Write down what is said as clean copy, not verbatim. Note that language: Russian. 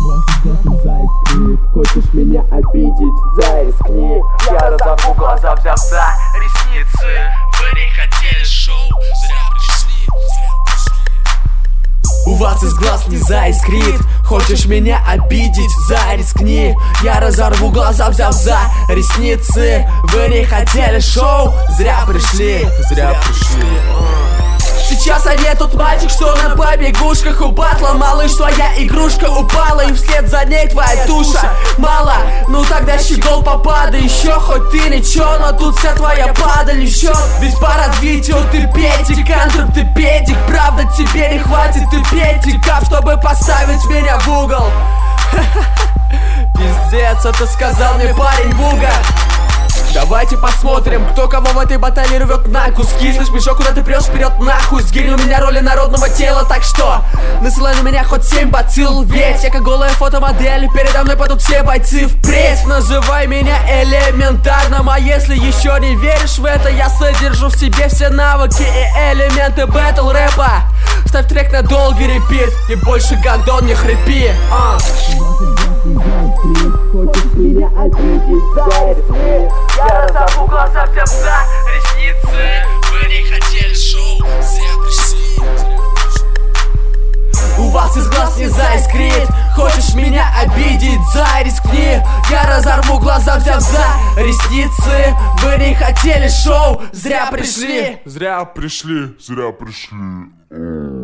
заискрит. Хочешь меня обидеть? Зарискни. Я разорву глаза, взяв за ресницы. Вы не хотели шоу, зря пришли. У вас из глаз не заискрит. Хочешь меня обидеть? Зарискни. Я разорву глаза, взяв за ресницы. Вы не хотели шоу, зря пришли. Зря пришли. Сейчас я тот мальчик, что на побегушках у батла. Малыш, твоя игрушка упала, и вслед за ней твоя туша. Мало, ну тогда щегол попадай еще. Хоть ты ничего, но тут вся твоя падаль еще. Ведь по развитию ты педик, антроп ты педик. Правда, тебе не хватит ты педиков, чтобы поставить меня в угол. Пиздец, это сказал мне парень в угол. Давайте посмотрим, кто кого в этой баталии рвет на куски. Слышь, мешок, куда ты прешь, вперед нахуй. Сгинь, у меня роли народного тела, так что насылай на меня хоть 7 бацилл. Ведь я как голая фотомодель, передо мной падут все бойцы впредь. Называй меня элементарным, а если еще не веришь в это, я содержу в себе все навыки и элементы бэтл рэпа. Ставь трек на долгий репит и больше гандон не хрипи. Хочешь меня обидеть? Зарискни. Я разорву глаза, взяв за ресницы. Вы не хотели шоу, зря пришли. У вас из глаз не заискрит. Хочешь меня обидеть? Зарискни. Я разорву глаза, взяв за ресницы. Вы не хотели шоу, зря пришли. Зря пришли.